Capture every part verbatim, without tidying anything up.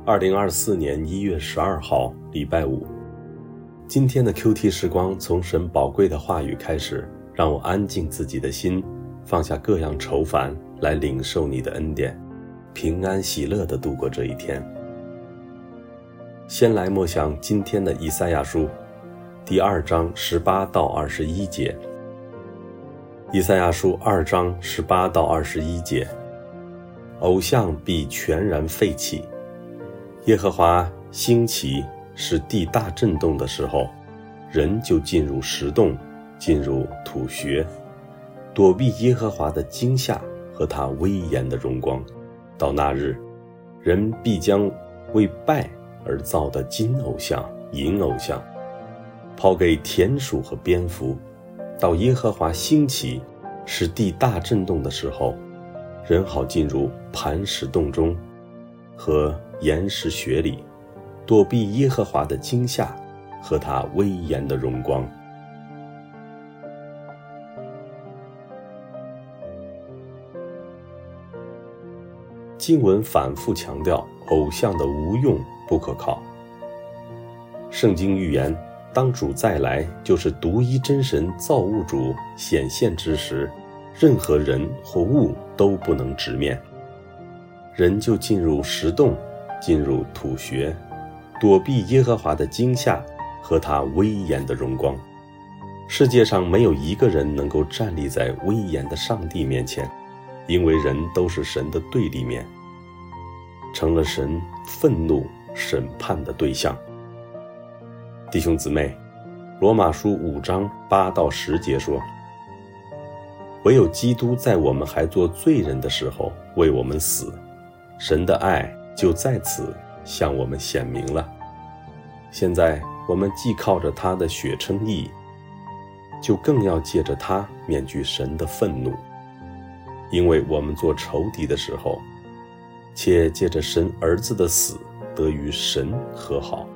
二零二四年一月十二号，礼拜五。今天的 Q T 时光从神宝贵的话语开始，让我安静自己的心，放下各样愁烦，来领受你的恩典，平安喜乐地度过这一天。先来默想今天的以赛亚书第二章十八到二十一节。以赛亚书二章十八到二十一节，偶像必全然废弃，耶和华兴起，使地大震动的时候，人就进入石洞，进入土穴，躲避耶和华的惊吓和他威严的荣光。到那日，人必将为拜而造的金偶像、银偶像抛给田鼠和蝙蝠。到耶和华兴起，使地大震动的时候，人好进入磐石洞中和岩石穴里，躲避耶和华的惊吓和他威严的荣光。经文反复强调偶像的无用不可靠。圣经预言，当主再来，就是独一真神造物主显现之时，任何人或物都不能直面，人就进入石洞，进入土穴，躲避耶和华的惊吓和他威严的荣光。世界上没有一个人能够站立在威严的上帝面前，因为人都是神的对立面，成了神愤怒审判的对象。弟兄姊妹，罗马书五章八到十节说，唯有基督在我们还做罪人的时候为我们死，神的爱就在此向我们显明了。现在我们既靠着他的血称义，就更要借着他免去神的愤怒，因为我们做仇敌的时候，且借着神儿子的死得与神和好。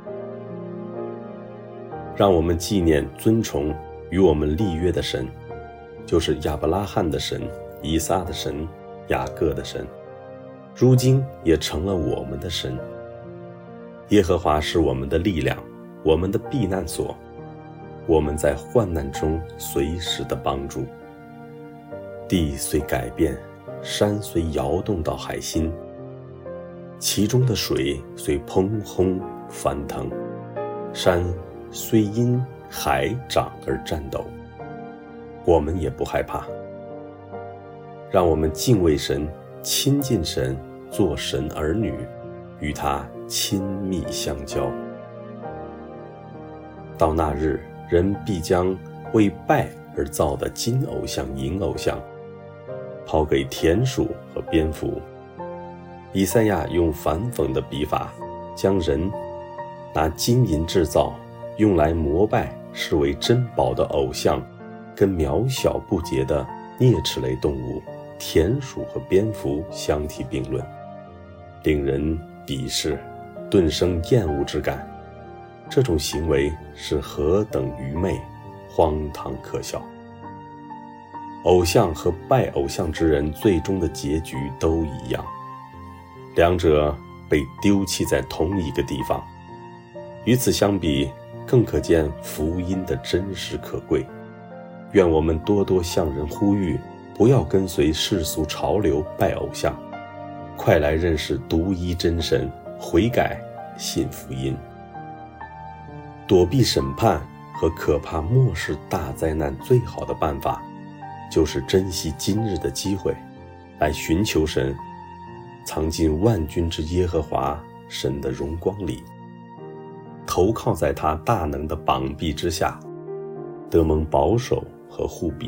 让我们纪念尊崇与我们立约的神，就是亚伯拉罕的神、以撒的神、雅各的神，如今也成了我们的神。耶和华是我们的力量，我们的避难所，我们在患难中随时的帮助。地虽改变，山虽摇动到海心，其中的水虽砰轰翻腾，山虽因海涨而颤抖，我们也不害怕。让我们敬畏神，亲近神，做神儿女，与他亲密相交。到那日，人必将为拜而造的金偶像、银偶像抛给田鼠和蝙蝠。以赛亚用反讽的笔法，将人拿金银制造用来膜拜视为珍宝的偶像，跟渺小不洁的啮齿类动物田鼠和蝙蝠相提并论，令人鄙视，顿生厌恶之感。这种行为是何等愚昧，荒唐可笑。偶像和拜偶像之人最终的结局都一样，两者被丢弃在同一个地方。与此相比，更可见福音的真实可贵。愿我们多多向人呼吁，不要跟随世俗潮流拜偶像，快来认识独一真神，悔改信福音。躲避审判和可怕末世大灾难最好的办法，就是珍惜今日的机会，来寻求神，藏进万军之耶和华神的荣光里，投靠在他大能的膀臂之下，得蒙保守和护庇。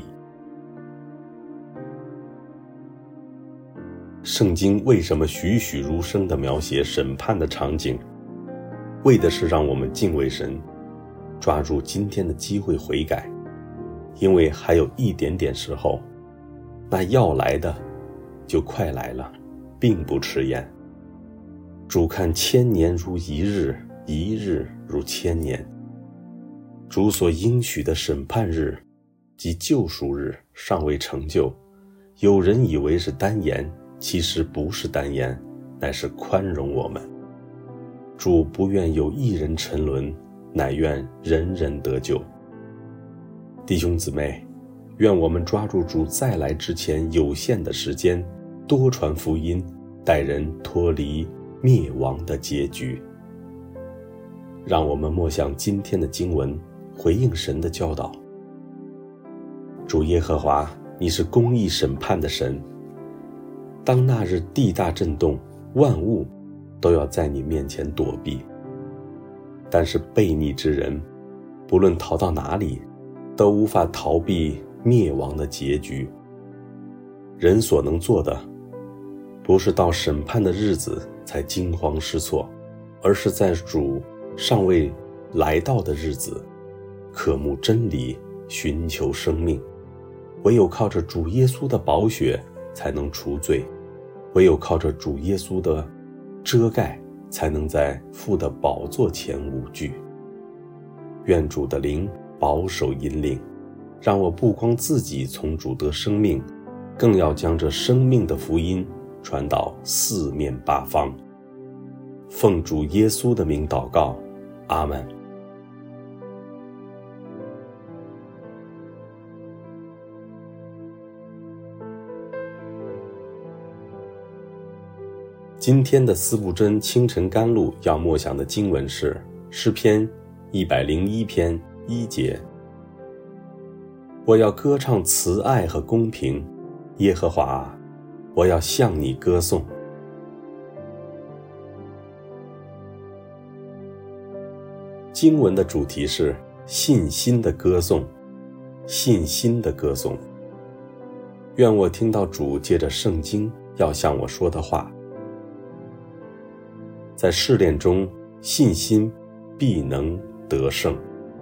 圣经为什么栩栩如生地描写审判的场景？为的是让我们敬畏神，抓住今天的机会悔改，因为还有一点点时候，那要来的就快来了，并不迟延。主看千年如一日，一日如千年。主所应许的审判日及救赎日尚未成就，有人以为是单言，其实不是单言，乃是宽容我们。 主不愿有一人沉沦，乃愿人人得救。弟兄姊妹，愿我们抓住主再来之前有限的时间，多传福音，带人脱离灭亡的结局。让我们默想今天的经文，回应神的教导。主耶和华，你是公义审判的神，当那日地大震动，万物都要在你面前躲避。但是悖逆之人，不论逃到哪里，都无法逃避灭亡的结局。人所能做的，不是到审判的日子才惊慌失措，而是在主尚未来到的日子，渴慕真理，寻求生命。唯有靠着主耶稣的宝血才能除罪，唯有靠着主耶稣的遮盖，才能在父的宝座前无惧。愿主的灵保守引领，让我不光自己从主得生命，更要将这生命的福音传到四面八方。奉主耶稣的名祷告，阿们。今天的思布真清晨甘露要默想的经文是诗篇一百零一篇一节。我要歌唱慈爱和公平，耶和华啊，我要向你歌颂。经文的主题是信心的歌颂，信心的歌颂。愿我听到主借着圣经要向我说的话。在试炼中，信心必能得胜。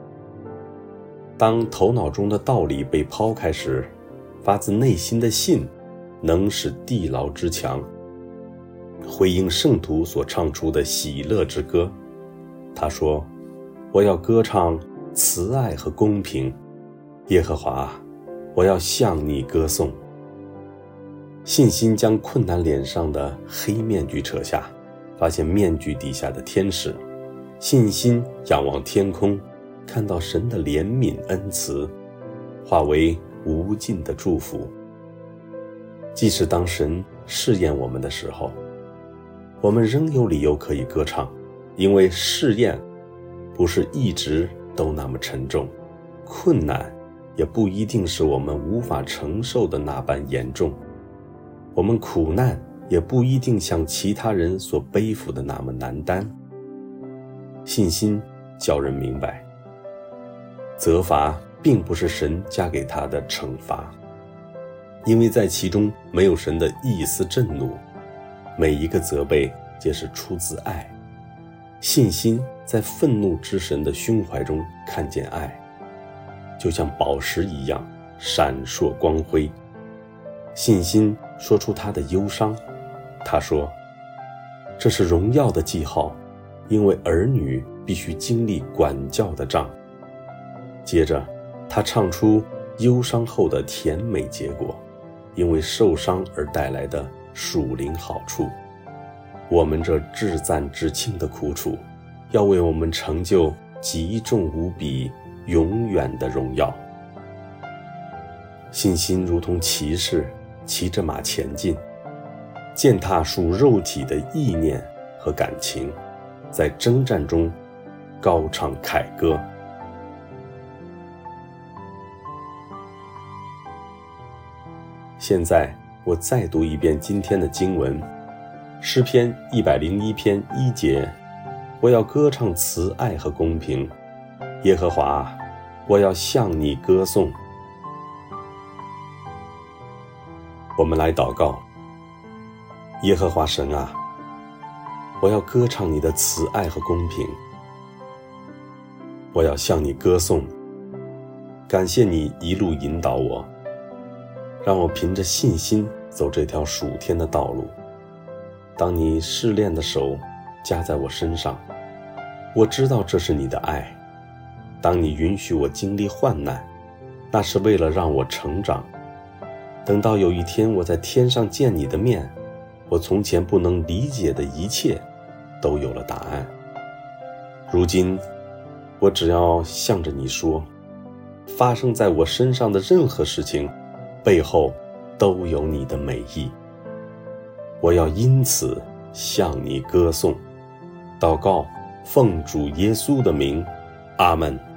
当头脑中的道理被抛开时，发自内心的信能使地牢之墙回应圣徒所唱出的喜乐之歌。他说，我要歌唱慈爱和公平，耶和华，我要向你歌颂。信心将困难脸上的黑面具扯下，发现面具底下的天使。信心仰望天空，看到神的怜悯恩慈，化为无尽的祝福。即使当神试验我们的时候，我们仍有理由可以歌唱，因为试验不是一直都那么沉重，困难也不一定是我们无法承受的那般严重，我们苦难也不一定像其他人所背负的那么难担。信心叫人明白，责罚并不是神加给他的惩罚，因为在其中没有神的一丝震怒，每一个责备皆是出自爱。信心在愤怒之神的胸怀中看见爱，就像宝石一样闪烁光辉。信心说出他的忧伤，他说，这是荣耀的记号，因为儿女必须经历管教的仗。接着他唱出忧伤后的甜美结果，因为受伤而带来的属灵好处。我们这至赞至轻的苦楚，要为我们成就极重无比永远的荣耀。信心如同骑士骑着马前进，践踏属肉体的意念和感情，在征战中高唱凯歌。现在我再读一遍今天的经文，诗篇一百零一篇一节，我要歌唱慈爱和公平，耶和华，我要向你歌颂。我们来祷告。耶和华神啊，我要歌唱你的慈爱和公平，我要向你歌颂，感谢你一路引导我，让我凭着信心走这条属天的道路。当你试炼的手加在我身上，我知道这是你的爱。当你允许我经历患难，那是为了让我成长。等到有一天我在天上见你的面，我从前不能理解的一切都有了答案。 如今，我只要向着你说，发生在我身上的任何事情，背后都有你的美意。我要因此向你歌颂。祷告，奉主耶稣的名，阿们。